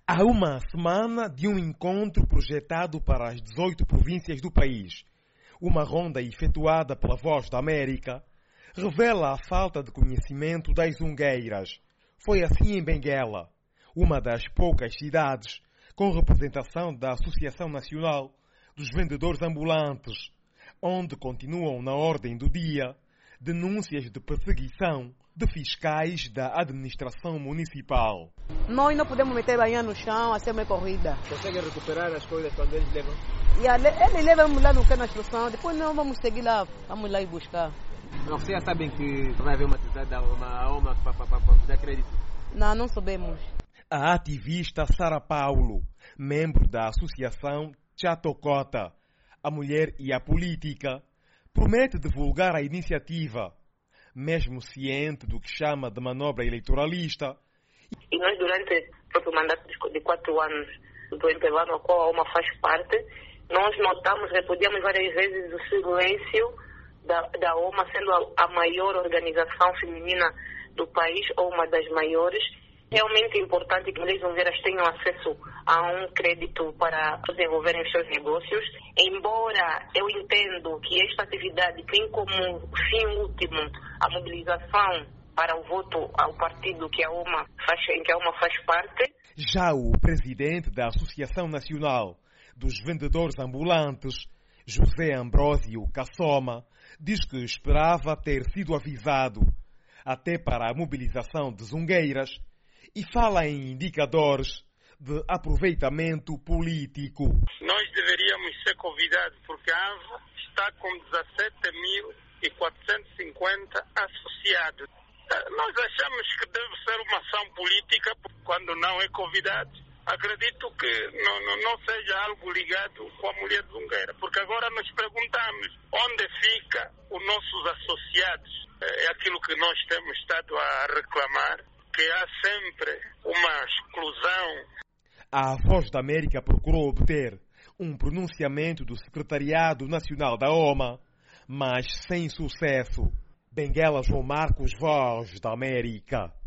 Há uma semana de um encontro projetado para as 18 províncias do país, uma ronda efetuada pela Voz da América revela a falta de conhecimento das zungueiras. Foi assim em Benguela, uma das poucas cidades com representação da Associação Nacional dos Vendedores Ambulantes, onde continuam na ordem do dia denúncias de perseguição de fiscais da administração municipal. Nós não podemos meter banha no chão, assim uma corrida. Conseguem recuperar as coisas quando eles levam? E eles levam lá no cano na instrução, depois não vamos seguir lá, vamos lá e buscar. Não, vocês já sabem que vai haver uma atividade da OMA para dar crédito? Não, não sabemos. A ativista Sara Paulo, membro da associação Chatocota, a Mulher e a Política, promete divulgar a iniciativa, mesmo ciente do que chama de manobra eleitoralista. E nós, durante o próprio mandato de 4 anos do intervalo ao qual a OMA faz parte, nós notamos, repudiamos várias vezes o silêncio da OMA, sendo a maior organização feminina do país, ou uma das maiores. Realmente é importante que mulheres zungueiras tenham acesso a um crédito para desenvolverem os seus negócios, embora eu entendo que esta atividade tem como fim último a mobilização para o voto ao partido em que a OMA faz parte. Já o presidente da Associação Nacional dos Vendedores Ambulantes, José Ambrósio Cassoma, diz que esperava ter sido avisado até para a mobilização de zungueiras e fala em indicadores de aproveitamento político. Nós deveríamos ser convidados porque a ANVA está com 17.450 associados. Nós achamos que deve ser uma ação política quando não é convidado. Acredito que não seja algo ligado com a mulher zungueira, porque agora nos perguntamos onde fica os nossos associados. É aquilo que nós temos estado a reclamar, que há sempre uma exclusão. A Voz da América procurou obter um pronunciamento do Secretariado Nacional da OMA, mas sem sucesso. Benguela, João Marcos, Voz da América.